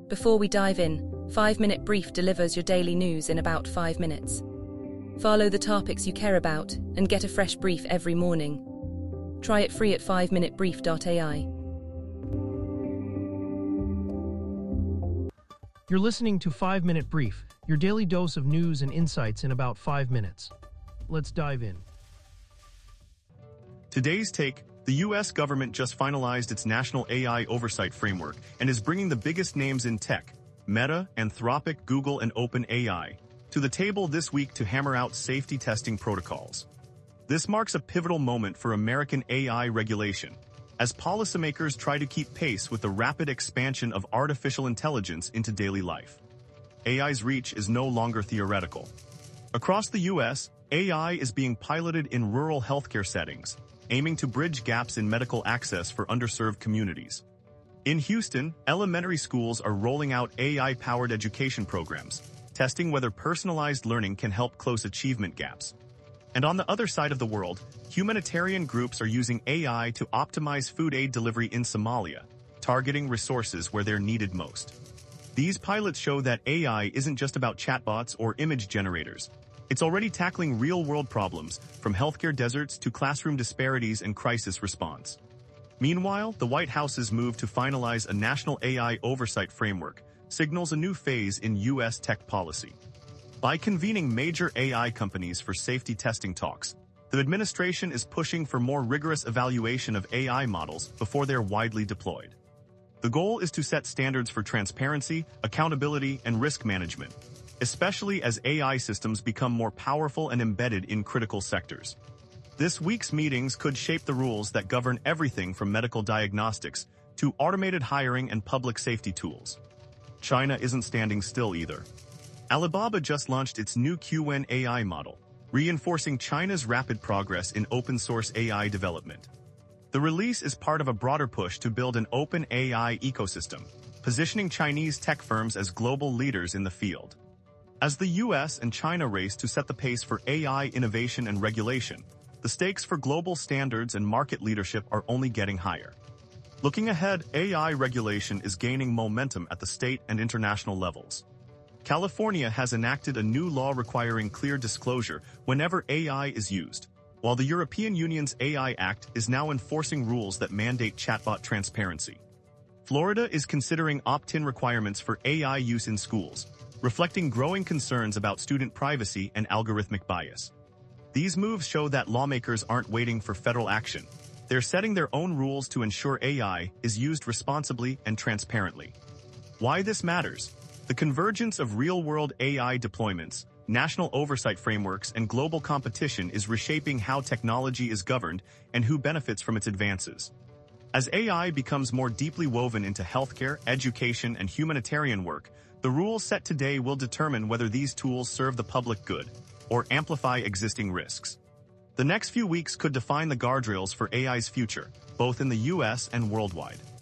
Before we dive in, 5-Minute Brief delivers your daily news in about 5 minutes. Follow the topics you care about and get a fresh brief every morning. Try it free at 5minutebrief.ai. You're listening to 5-Minute Brief, your daily dose of news and insights in about 5 minutes. Let's dive in. Today's take: the U.S. government just finalized its national AI oversight framework and is bringing the biggest names in tech, Meta, Anthropic, Google, and OpenAI, to the table this week to hammer out safety testing protocols. This marks a pivotal moment for American AI regulation, as policymakers try to keep pace with the rapid expansion of artificial intelligence into daily life. AI's reach is no longer theoretical. Across the U.S., AI is being piloted in rural healthcare settings, aiming to bridge gaps in medical access for underserved communities. In Houston, elementary schools are rolling out AI-powered education programs, testing whether personalized learning can help close achievement gaps. And on the other side of the world, humanitarian groups are using AI to optimize food aid delivery in Somalia, targeting resources where they're needed most. These pilots show that AI isn't just about chatbots or image generators. It's already tackling real-world problems, from healthcare deserts to classroom disparities and crisis response. Meanwhile, the White House's move to finalize a national AI oversight framework signals a new phase in U.S. tech policy. By convening major AI companies for safety testing talks, the administration is pushing for more rigorous evaluation of AI models before they're widely deployed. The goal is to set standards for transparency, accountability, and risk management, especially as AI systems become more powerful and embedded in critical sectors. This week's meetings could shape the rules that govern everything from medical diagnostics to automated hiring and public safety tools. China isn't standing still either. Alibaba just launched its new Qwen AI model, reinforcing China's rapid progress in open-source AI development. The release is part of a broader push to build an open AI ecosystem, positioning Chinese tech firms as global leaders in the field. As the U.S. and China race to set the pace for AI innovation and regulation, the stakes for global standards and market leadership are only getting higher. Looking ahead, AI regulation is gaining momentum at the state and international levels. California has enacted a new law requiring clear disclosure whenever AI is used, while the European Union's AI Act is now enforcing rules that mandate chatbot transparency. Florida is considering opt-in requirements for AI use in schools, reflecting growing concerns about student privacy and algorithmic bias. These moves show that lawmakers aren't waiting for federal action. They're setting their own rules to ensure AI is used responsibly and transparently. Why this matters? The convergence of real-world AI deployments, national oversight frameworks, and global competition is reshaping how technology is governed and who benefits from its advances. As AI becomes more deeply woven into healthcare, education, and humanitarian work, the rules set today will determine whether these tools serve the public good or amplify existing risks. The next few weeks could define the guardrails for AI's future, both in the U.S. and worldwide.